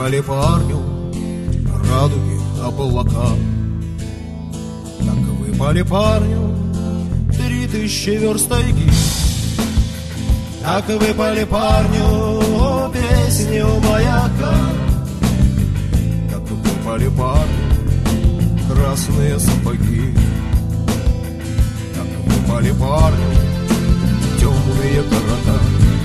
выпали парню радуги облака. Так выпали парню 3000 верст тайги. Так выпали парню песни у маяка. Так выпали парню красные сапоги. Так выпали парню темные города.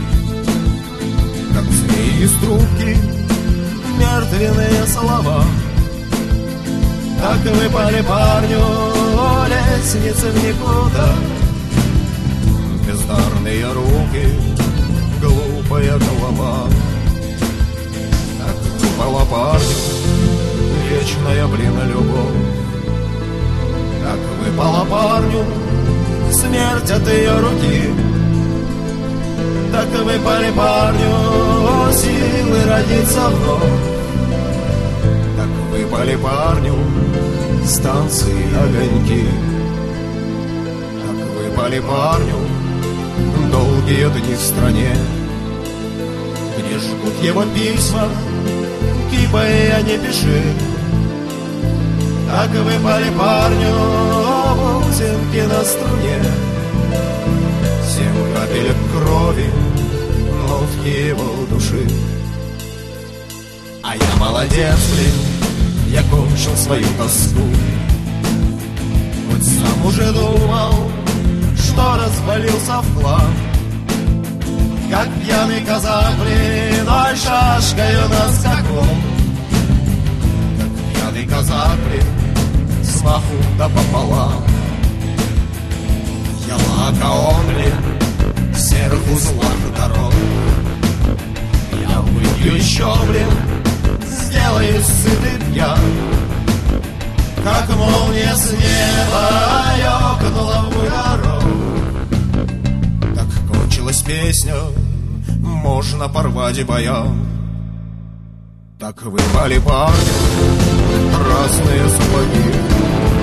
Как змеи из трубки мертвенные слова. Так выпали парню лестницы в никуда. Бездарные руки, глупая голова. Так выпала парню вечная, любовь. Так выпала парню смерть от ее руки. Так выпали парню силы родиться вновь. Так выпали парню станции огоньки. Так выпали парню долгие дни в стране, где жгут его письма, кипай, а не пиши. Так выпали парню бусинки на струне, 7 капелек крови, нотки его души. А я молодец, блин, я кончил свою тоску. Хоть сам уже думал, что развалился в хлам. Как пьяный казак, блин, ой, шашкою на скаку. Как пьяный казак, блин, с маху да пополам. Я лакаон, блин, в серых узлах дорог. Я выпью еще, блин, сделаюсь сытый пьян. Как молния с неба ёкнула в мой дорогу. Так кончилась песня, можно порвать и баян. Так выпали парни разные сапоги.